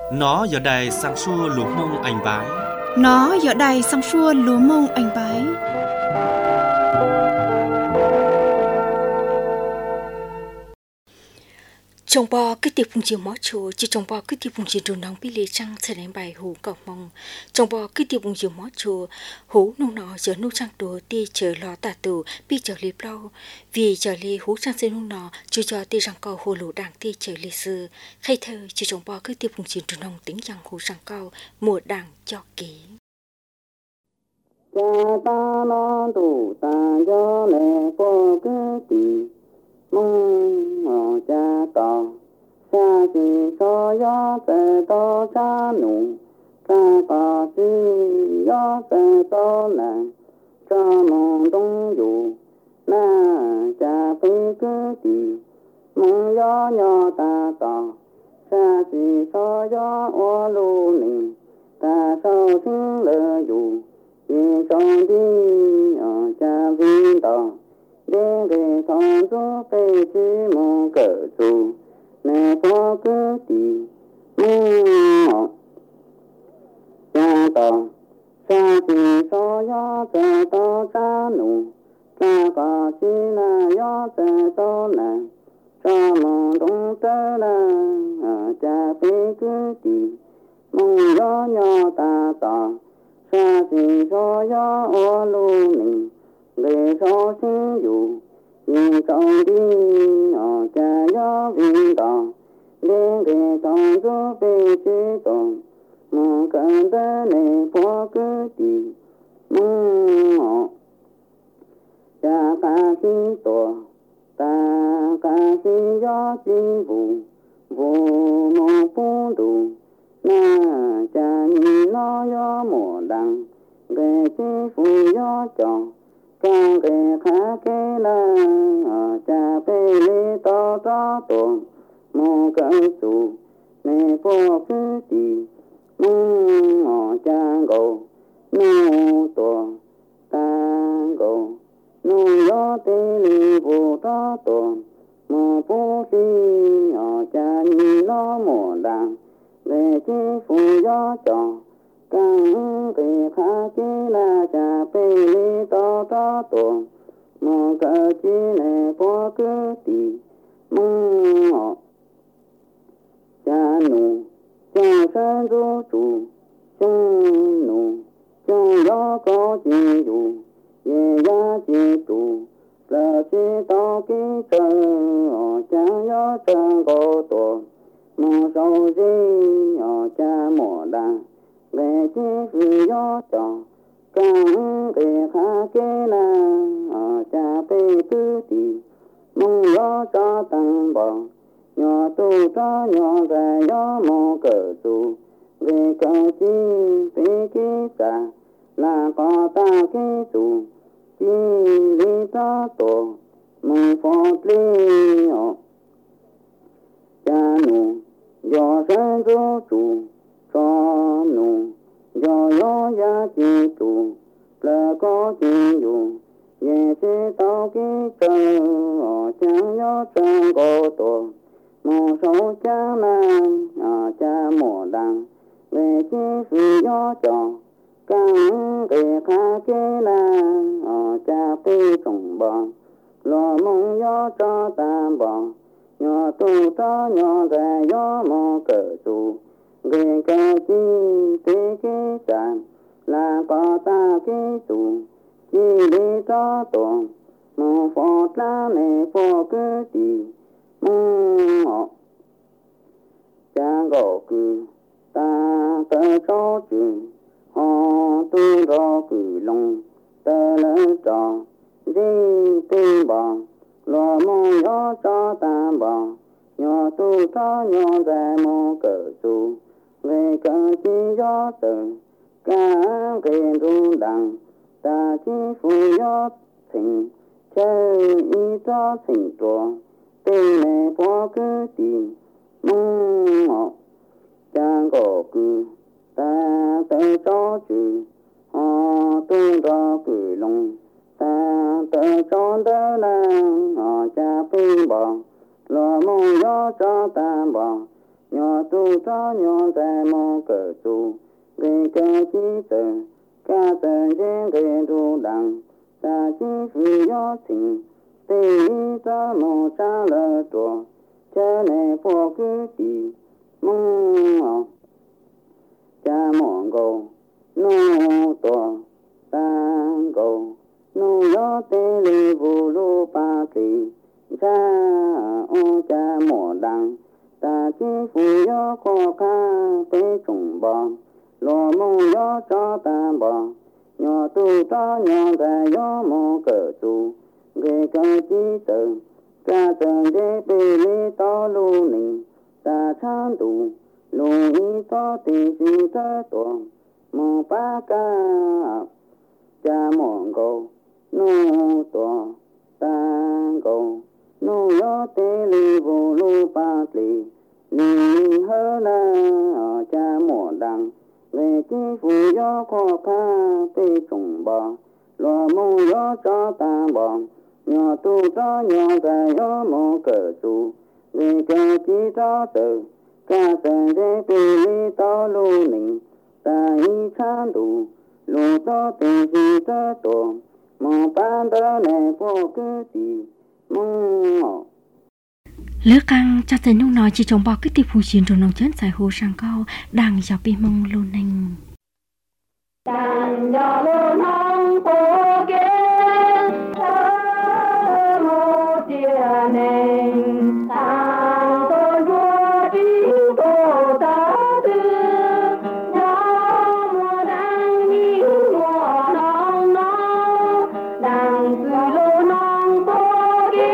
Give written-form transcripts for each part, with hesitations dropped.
Nó giờ đài sang xua lúa mông anh bái. Nó giờ đài sang xua lúa mông anh bái. Trong bò cái tiệp phùng chiều mó chùa chỉ trong bò cái tiệp phùng chiều trùng nóng bị lê trăng sẽ đánh bài hú cọc mong trong bò cái tiệp phùng chiều mó chùa hú nung nọ giờ nung trăng đồ ti chờ lo tà tù bị chờ liệp lâu vì chờ li hú trăng sẽ nung nọ chưa cho ti răng cầu hồ lũ đảng ti chờ li sư khay thơ chỉ trong bò cái tiệp phùng chiều trùng nóng tính rằng hú răng cầu mùa đảng cho kỹ. Cha ta non tu ta cho lệ có cái gì mong mò cha tỏ cha chỉ so gió về to cha nụ cha có chỉ gió về to nàng cha mong đông dù na cha phải cái gì mong gió nhỏ ta tỏ cha chỉ so gió ô lu nị ta sao xin lỡ dù vì trong đi ở cha vinh tỏ để về thong số cây chỉ mong cỡ dù nè có cứ đi mong cha tỏ cha chỉ so gió cha to cha nụ cha có chỉ là gió cha to nè cha mong đông tơ là cha phải cứ đi mong gió nhỏ ta tỏ cha chỉ so gió ô lu nị để cho xin dù nhìn trong đi ở cha gió vinh tỏ để về trong số về chế tồn mong cần tới này có cứ đi mong cha ca xin tổ ta ca xin gió xin vụ vụ mong phun đủ na cha nhìn nó gió mùa đằng về chế phụ gió chọn càng về khá kế là cha phê lê to to tuồng mô cân chủ nè có cứ đi mô cha gồ nô tuồng ta gồ nô gió tê lì vô to tuồng mô bố đi cha nhìn nó mùa đằng về chế phụ gió chọn càng về khá chế là cha phê lê to to tuồng mô cờ chế nè có cứ đi mô cha nụ cha sơn rô chủ chung nụ chung gió có chế dù về giá chế tù là chế to ký trơ cha gió trăng có tuồng mô sâu dê cha mùa đằng về chế phi gió tròn càng về khá kế là cha phê cứ đi mong gió cho tăng bò nhỏ tu cho nhỏ về gió mô cờ tù về cờ chi phê kế xa là có ta kế tù chi lý cho tổ mong phọt lý cha nụ gió sơn rô tù cho nụ gió gió giá chi tù là có chi dù về chế tao ký cơ chẳng gió trang có tổ mô sâu cha nàng cha mùa đằng về chế phi gió trò càng về khá kế là cha phê trồng bò lo mong gió cho ta bò nhỏ tu cho nhỏ về gió mô cờ tù về cờ chi tế kế sản là có ta kế tù chi lý cho tuồng mô phọt la nè phô cứ đi mô cha gò cư ta tơ cho chừng họ tu rô cử lông tơ lỡ trò di tinh bò lo mô gió cho ta bò nhỏ tu cho nhỏ về mô cờ tù về cờ chi gió tử ca về ru đằng ta chi phu gió thịnh chơi y cho thịnh trò tê nè phó cứ tìm mong cha gò cư ta tê cho chữ họ tu ra cử lông ta tê cho đỡ nàng họ cha phi bò lo mong gió cho ta bò nhỏ tu cho nhau tại một cờ tù về cơ chỉ tờ ca tờ trên cái đồ đằng ta chỉ phi yo tình tê cho một cha lỡ tổ cha này bỏ cứ đi mong cha mong go no to sang go no yo tê li vu lu pa ti cha o cha mò đằng ta chỉ phi yo khó ca tế trùng bò lo mong yo cho ta bò nhỏ tu cho nhỏ ta yo mong cờ tu ghê cơ chỉ tờ ca tờ đế bê lê to lu nình ta chan tu lu y to tì si tơ tuồng mong ba ca cha mong go no to ta go no yo tê li vô lu pa li li hơ na cha mong đằng về chi phu yo khó ca tê trùng bò lo mong yo cho ta bò nhỏ tu cho nhỏ ta yo mong cờ tu về cơ chi cho tờ ca tờ đế bì li to lu nình ta y chan tu lu to tê si tơ tổ mong ban tơ này vô cứ đi mong lứa căng cha thầy nung nói chỉ trồng bao cái tiệp phù chiến rồi nông chén xài hồ sang cao đang dọc bi mông luôn nành đàn gió luôn hông phố kia một chia nền tàng tôi vua đi tô ta tư gió mùa đang đi mùa nông nông đàn từ lô nông phố kia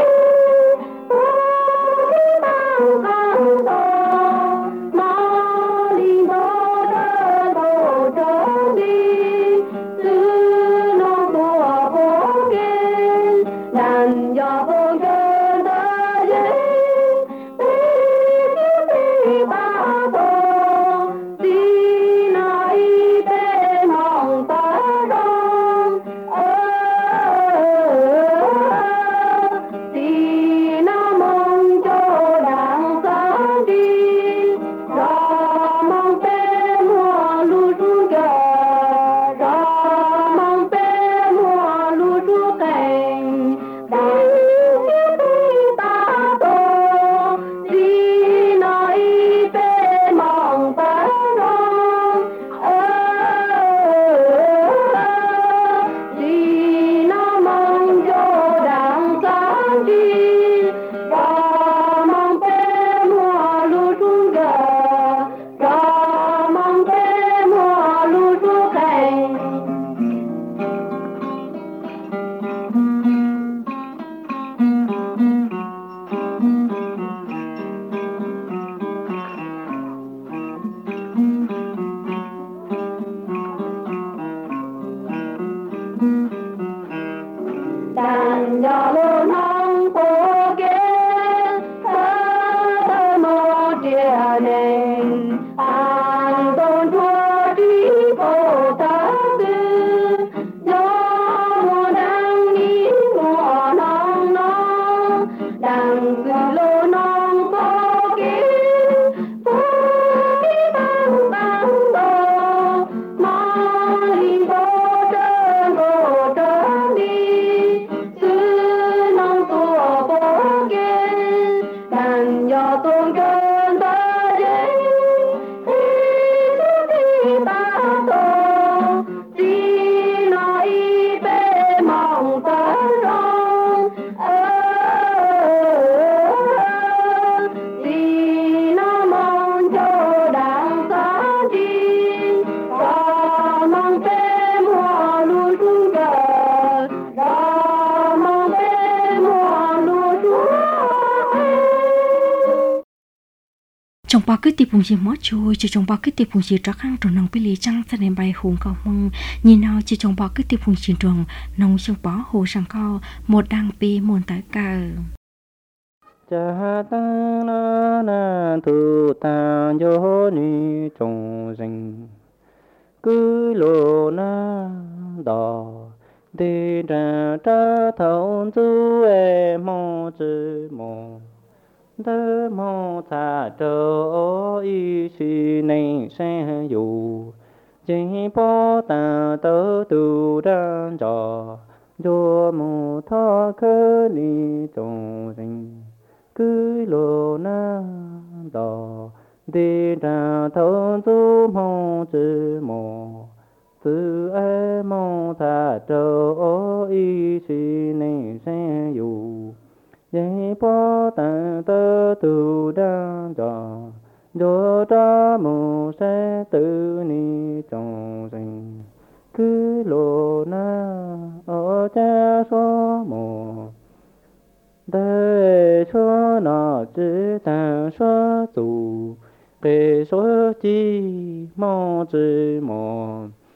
đàn gió luôn hông phố kia một chia nền an tôn thua đi phố ta tư gió mùa đang đi mùa nông nông đàn từ lô nông phố kia tăng tăng đô mong hình phố trơn đi xứ nông tua phố kia đàn gió tuôn cơn ta đến đi ta tô đi nói về mong ta rong đi nó mong cho đàn ta đi và mong về mùa lúa xuống cờ và mong về mùa lúa xuống trong bao cái tiệp phùng gì mót chui chỉ trong bao cái tiệp phùng gì trắc hang tròn nòng pili trăng sa nền bay hùng cao mông nhìn nào chỉ trong bao cái tiệp phùng chiến trường nòng sông bó hồ sang cao một đăng pi muôn tái cờ cha ta na na tu ta yo ni trong rừng cứ lô na đò đi ra ta thấu tu em mò chữ mò đơ mô thà trô y si nên sen dù chỉ bó tà tớ tu đan trò đô mô thọ cơ ni trông sinh cứ lô na đò đi ra thôn du mô chư mô từ ai mô thà trô y si nên sen dù chỉ bó tà tớ tu đan trò đô đa mô sẽ tự ni trong sinh cứ lô na ở cha số mô đời số nọ chữ ta số tù kê số chi mô chữ mô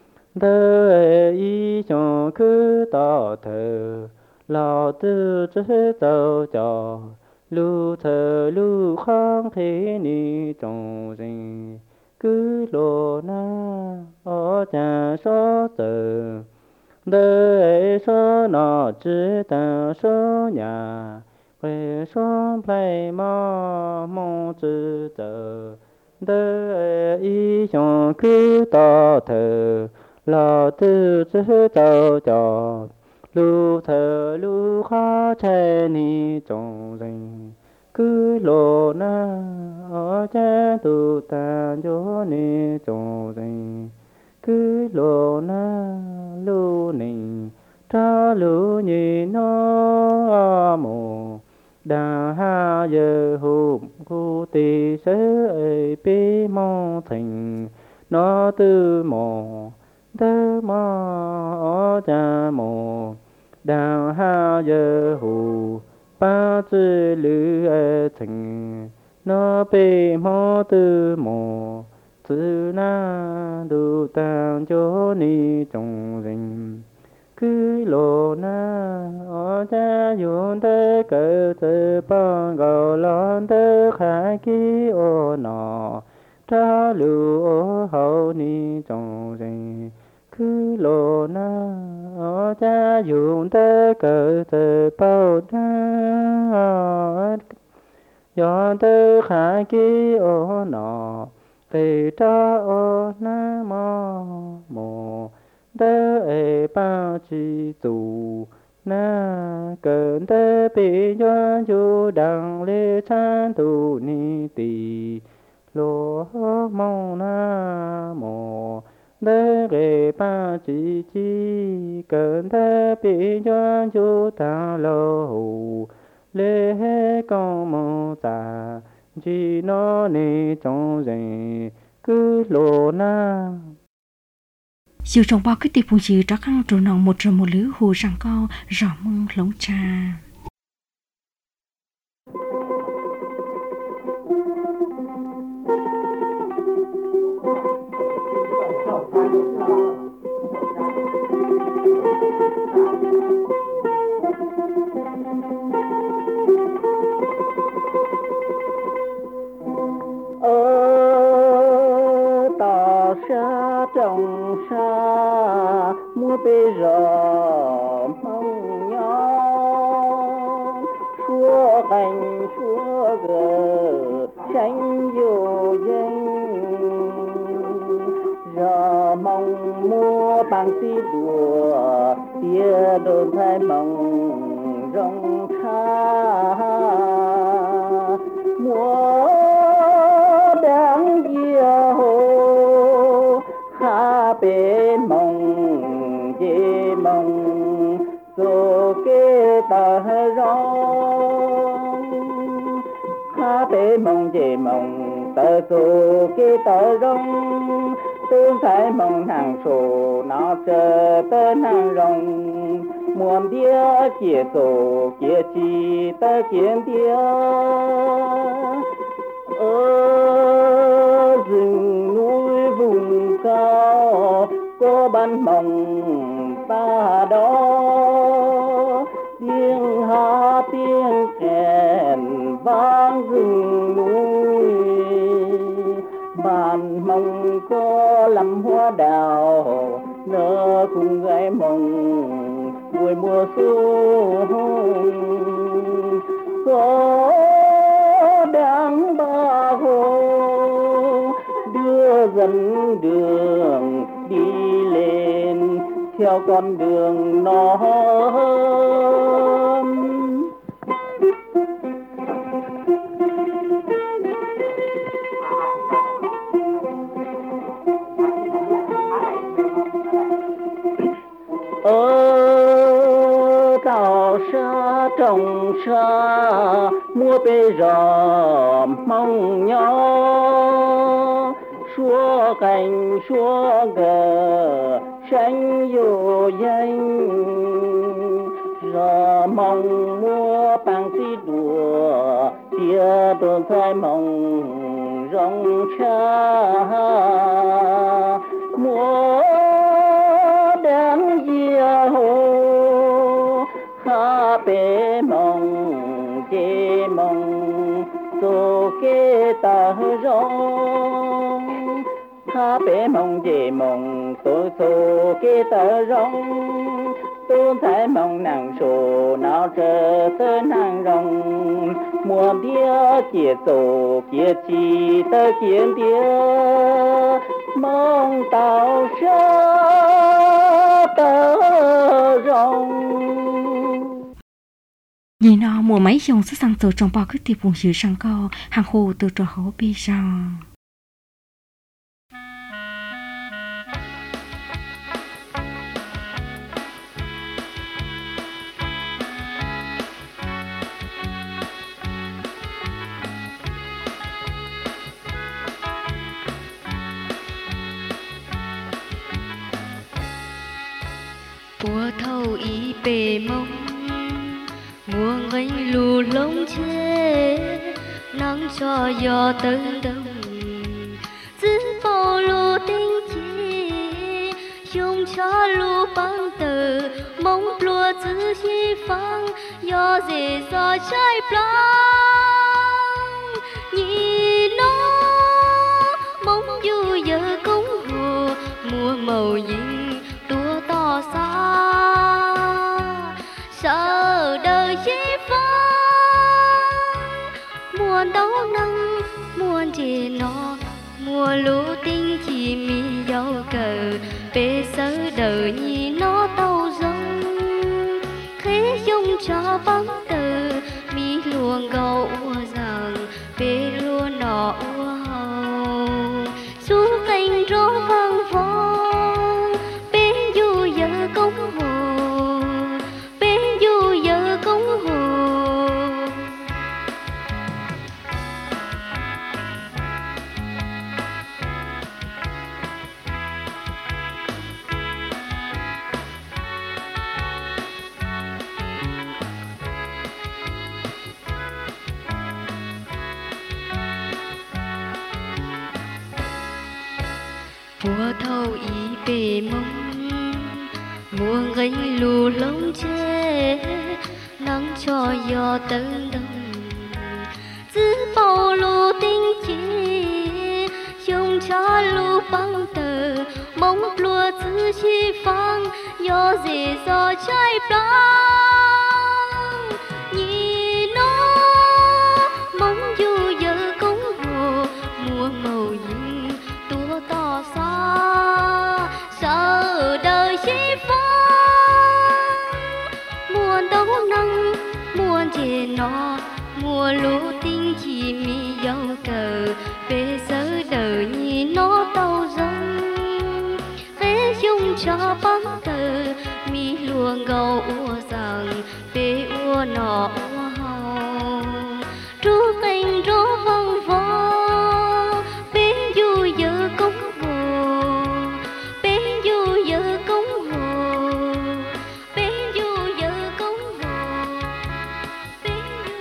đời y cho cứ tỏ thờ lò tư chữ tàu trò lưu thờ lưu kháng thế ni trong sinh cứ lô na ở cha số tử đời số nọ chữ ta số nhà về số plei mò mong chữ tử đời y trong cứ tỏ thờ lò tư chữ tàu trò lưu thờ lưu khá che ni trong sinh cứ lô na ở cha tu ta cho ni trong sinh cứ lô na lưu ninh tra lưu nhị nó mồ đà ha giờ hụp khu tì sớ ơi bế mong thành nó tư mồ đơ mò ở cha mồ đà ha giờ hụp ba chữ lư thành nó bề mô tư mô chữ na đủ tàng cho ni trong rình cứ lô na ở cha dùn tê cờ tê băng gạo lon tê khai ký ô nọ tra lưu ô hậu ni trong rình cứ lô na ở cha dùng tê cờ tê bao đá do tê khả ký ô nọ tê tra ô na mò mồ tê ê bao chi tù na cơn tê bị doan chú đăng lê chan tù ni tì lô mong na mồ đế ghê ba chi chi cơn thế bị doan chú ta lô hù lê hê con mô tà chi nó ni trong dành cứ lô na dù trong bao cái tiệp phùng gì đó khăn trù nòng một rồi một lứa hù rằng co rõ mông lống trà trong xa mua bê giờ mong nhau xua cành xua gờ tranh vô danh giờ mong mua bằng tí đùa tia đồn thay mong rong xa mua đáng yêu ha bê mong dê mong số kê tờ rong ha bê mong dê mong tờ số kê tờ rong tương thái mong hàng số nó chờ tên hàng rong muôn đĩa kia số kia chi tờ kiến đĩa ở rừng núi vùng cao có ban mộng ta đó tiếng hát tiếng kèn vang rừng núi ban mộng có lắm hoa đào nở cùng gái mộng buổi mùa xuân có dẫn đường đi lên theo con đường nó đào xa trồng xa mua bê rò mong nhau xua cành xua gờ xanh vô danh rò mong mua bằng tí đùa tia đồn phải mong rong cha mua đàn dìa hồ ha bê mong chê mong tô kê ta rong ha bê mong chê mong tô tô kê ta rong tôn thái mong nàng sổ nào trở tới nàng rong mùa bia chia tổ kia chi tơ kiến tia mong tao ra tơ rong Nhìn nó mùa mấy dòng sức sang tổ trong bao cứ tiệp vùng dưới sang co hàng hồ từ trò hố bê rong Bùa thâu ý bề mông mùa ngành lù lông chê nắng cho gió tấn đông giữ bao lù tinh chi dùng cho lù băng tờ mong lùa giữ chi phăng gió dễ gió trái plong nhìn nó mong du giờ công hồ mùa màu nhìn tua to xa sợ đời chi phăng muôn đấu năng muôn chê nó mùa lũ tinh chỉ mi dâu cờ bê sớ đời nhi nó tàu rông thế dung cho băng tờ mi luồng gầu ua rằng bê lúa nọ ua hầu su cành rô vang vong bê du giờ công hồ bê du giờ công hồ mùa thâu ý bề mông mùa gánh lù lông chê nắng cho gió tấn đông giữ bao lù tinh chi dùng cho lù băng tờ mong lùa giữ chi phăng gió dễ gió trái plong nhìn nó mong du giờ công hồ mùa màu nhìn tua to xa sợ đời chi phăng muôn đấu năng muôn chê nó mùa lũ tinh chỉ mi dâu cờ bê sớ đời nhìn nó tàu rông thế dung cho băng tờ mi luồng gầu ua rằng bê ua nọ ua hầu trú cành rô vang vong bê du giờ công hồ bê du giờ công hồ bê du giờ công hồ bê du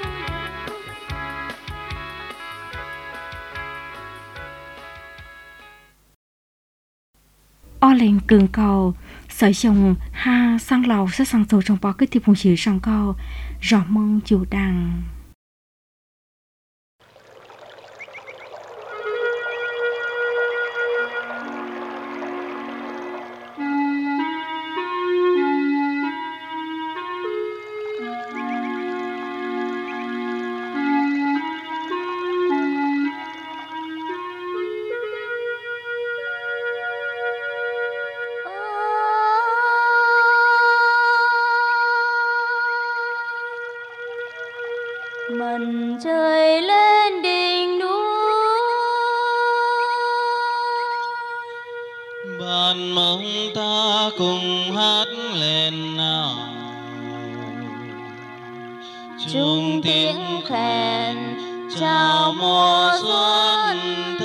o lên cường cầu sở dòng ha sang lầu sẽ sang tổ trong bao cái tiệp vùng dưới sang cầu rõ mong chủ đằng Mình trời lên đỉnh núi, ban mong ta cùng hát lên nào, chung tiếng khen chào mùa xuân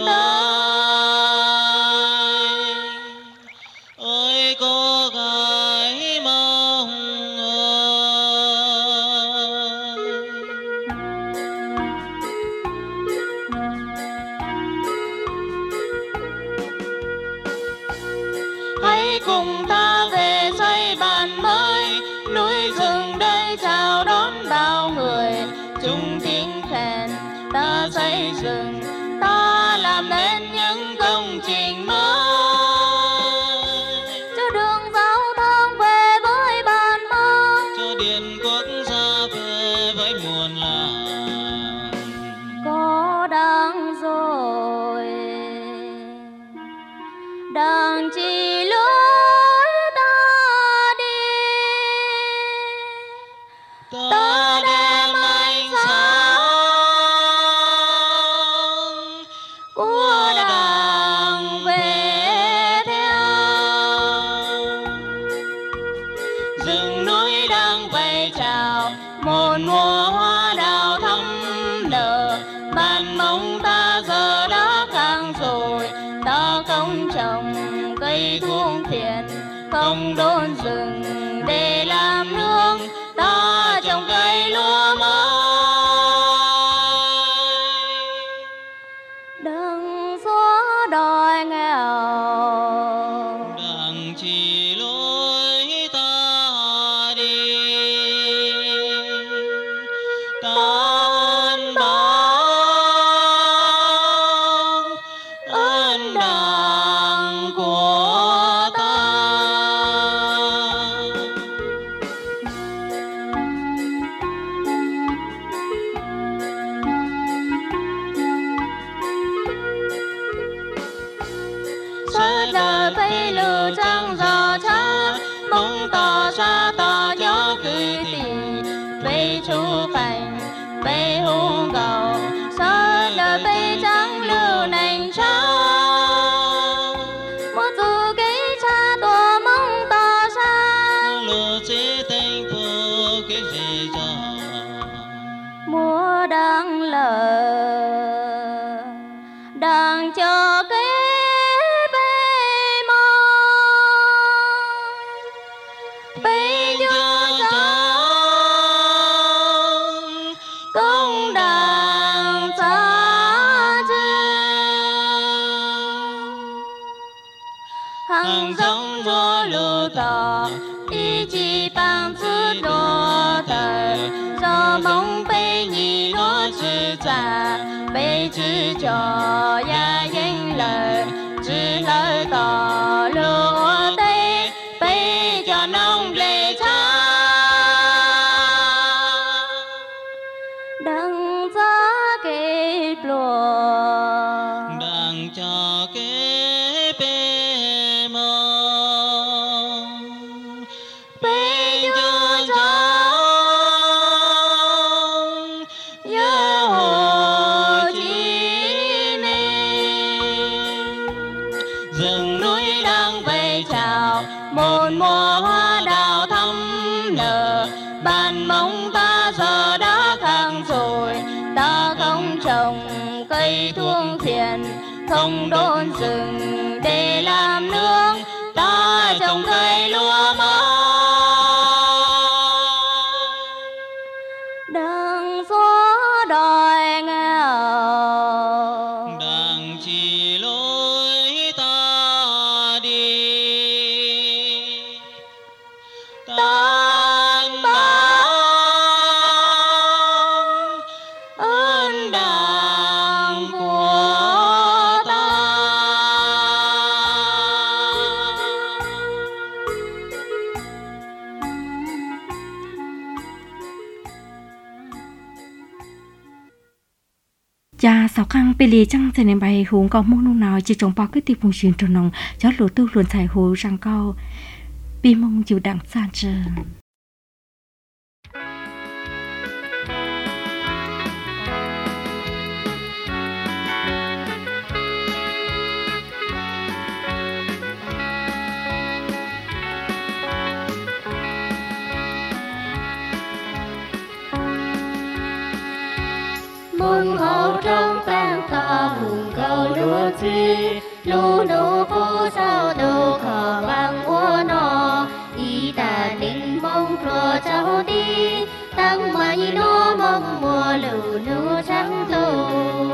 tới. Ôi cô gái mong ơi, hãy cùng ta về xây bàn mới, núi rừng đây chào đón bao người. Chung tiếng khen ta xây dựng, ta làm nên những công trình mới, cho đường giao thông về với bàn mong, cho điện quốc gia về với muôn làng. có đang rồi đang chỉ lối ta đi, Ta đem ánh sáng của đảng về theo. rừng núi đang vẫy chào, một mùa hoa đào thắm nở. Bàn mong ta giờ đã khang rồi, Ta không trồng cây thuốc phiện, không đốn rừng để làm nương. Ta trồng cây lúa mới, đừng xóa đói nghèo. đặng chỉ lối ta đi. Tan báo ơn đảng của ta. Suốt đời bay lử trăng gió chát, mong tỏ ra tỏ gió cứ tìm bay chu cảnh bay hung cầu. Suốt đời bay trắng lưu nành trắng, một dù cái cha tổ mong tỏ ra. Lúa chế thành phố cái gì cho Mùa đang lờ đang cho cái bê mong, bê cho trắng công đảng xa hàng giống cho lưu tỏ ý chí bằng sự đô tờ. Do mong bê nhị đô chữ trả, bê chữ cho ya danh lời, chữ lời tỏ lúa tây, bê cho nông lệ cha. Đừng giá kịp lùa, đặng cho cái bê mong, bê cho cho trắng nhớ Hồ Chí Minh. rừng núi đang Vây chào một mùa hoa đào thắm nở. Bàn mong ta giờ đã khang rồi, ta không trồng cây thuốc phiện, không đốn rừng để làm nương. Ta trồng cây lúa mới, đừng xóa đói nghèo. đặng chỉ lối ta đi. Tan báo Ơn đảng của ta. Cha sáu khang bê lì trăng sẽ nên bài hùng có mông nung nào chỉ trồng bao cái tiệp vùng truyền trồng nồng cho lúa tư luôn xài hồ răng cao bi mông chịu đặng san trơn. mừng hậu trong tan to hùng cầu lúa chi lúa nô vô sao đồ khờ bằng ua nọ y ta định mong pro cháu đi tăng mày nó mong mùa lù lúa trắng tù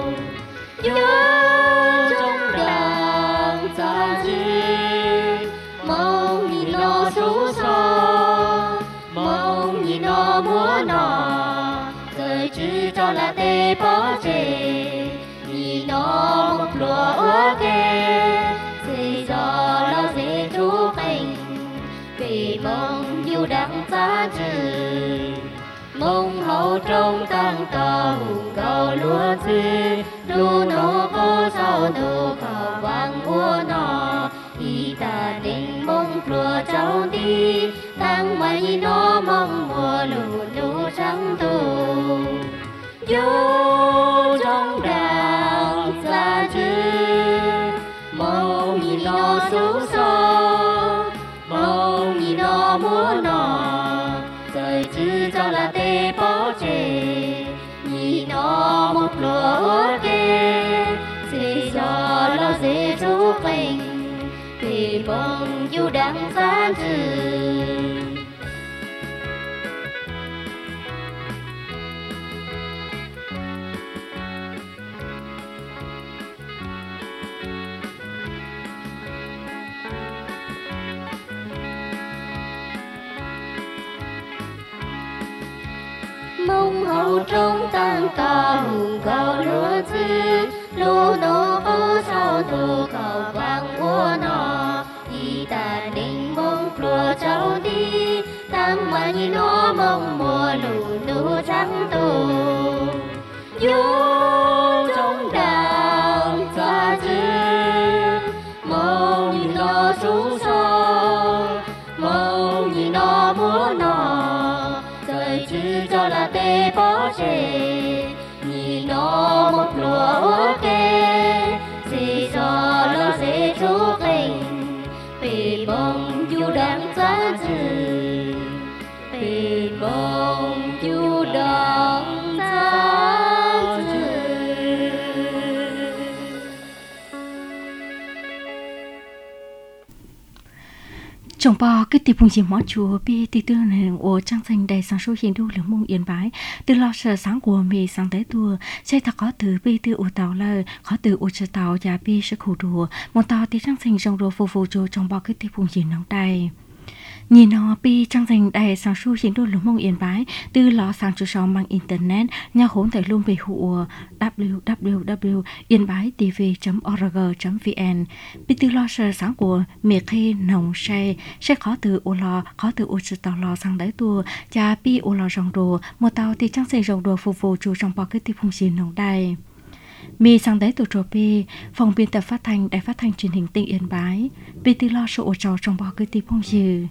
nhớ trong đàn xa chi mong nhìn nó số so mong nhìn nó múa nọ cười chứ cho là tê bỏ chê nhìn nó một lúa ua kê dì gió lo dễ chú mình vì mong yêu đắng xa trừ mong hậu trong tăng to hùng cầu lúa chi lúa nô vô sao đồ khảo vang ua nọ y ta định mong lúa cháu đi tăng mây nó mong mùa lù lúa trắng tù vô trong đàn xa chứ mong nhìn nó xấu xó mong nhìn nó múa nọ rời chứ cho là tê bỏ chê nhìn nó một lúa ua kê dì gió lo dễ chú mình vì mong yêu đắng xa trừ mong hậu trong tăng to hùng cầu lúa chi lúa nô vô sao đồ cầu vang ua nọ y ta định mong lúa cháu đi tăng mây nó mong mùa lù lúa trắng tù vô trong đàn xa chứ mong nhìn nó số so mong nhìn nó múa nọ rời chứ cho là tê bỏ chê nhìn nó một lúa ua kê dì gió lo dễ chú mình vì mong yêu đắng xa trừ vì mong yêu đắng xa trừ. Trong bò cái tiệp phùng gì mỏ chùa bi ti tư này ở trang thành đầy sáng số hiện đô lượng mông yên bái từ lo sợ sáng của mì sáng tới tua xây thật có từ bi từ ô tàu lời có từ ô chờ tàu và bi sẽ khổ đùa một tàu thì trang thành trong đồ phục vụ cho trong bò cái tiệp phùng gì nóng đầy nhìn nó bi trang thành đầy sáng số hiện đô lượng mông yên bái từ lo sáng chủ sóng bằng internet nhà hỗn thể luôn về hụa www.yên-bái-tv.org.vn bi từ lo sợ sáng của mì khi nồng say sẽ khó từ ô lo khó từ ô chờ tàu lo sang tới tua và bi ô lo trong đồ một tàu thì trang thành trong đồ phục vụ cho trong bò cái tiệp phùng gì nóng đầy mi sang đấy từ trò pi phòng biên tập phát thanh đài phát thanh truyền hình tỉnh Yên Bái bi từ lo sợ trò trong bò cái tiệp phùng gì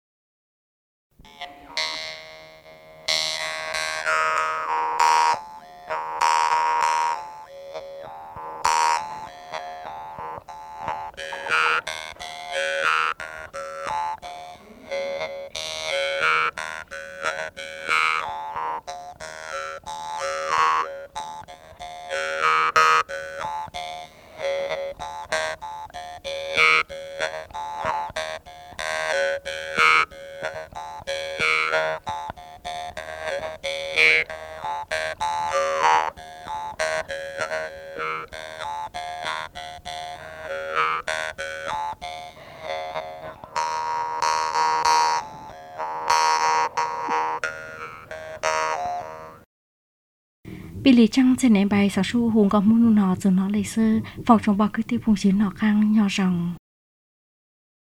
bị lì trăng trên nền bài sáng su hùng có muốn nó giờ nó lấy sơ phòng trong bao cái tiêu phùng chiến nó khang nhỏ ròng